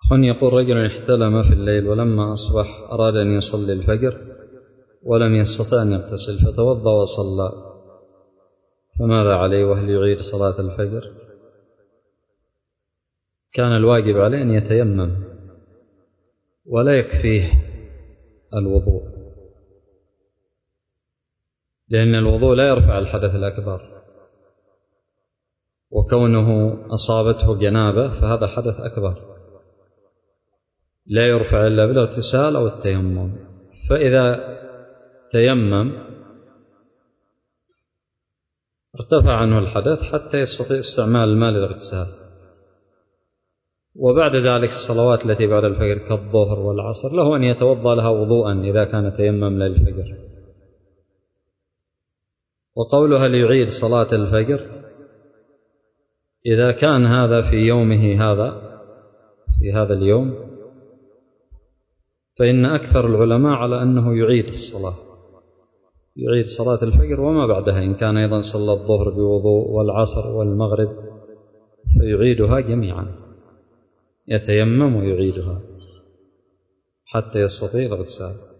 يقول رجل احتلم في الليل ولما أصبح أراد أن يصلي الفجر ولم يستطع أن يغتسل فتوضأ وصلى، فماذا عليه وهل يعيد صلاة الفجر؟ كان الواجب عليه أن يتيمم ولا يكفيه الوضوء، لأن الوضوء لا يرفع الحدث الأكبر، وكونه أصابته جنابة فهذا حدث أكبر لا يرفع إلا بالاغتسال أو التيمم. فإذا تيمم ارتفع عنه الحدث حتى يستطيع استعمال الماء للاغتسال. وبعد ذلك الصلوات التي بعد الفجر كالظهر والعصر له أن يتوضأ لها وضوءا إذا كان تيمم للفجر. وقوله هل يعيد صلاة الفجر إذا كان هذا في يومه هذا في هذا اليوم فإن أكثر العلماء على أنه يعيد الصلاة، يعيد صلاة الفجر وما بعدها، إن كان أيضا صلى الظهر بوضوء والعصر والمغرب فيعيدها جميعا، يتيمم ويعيدها حتى يستطيع الاغتسال.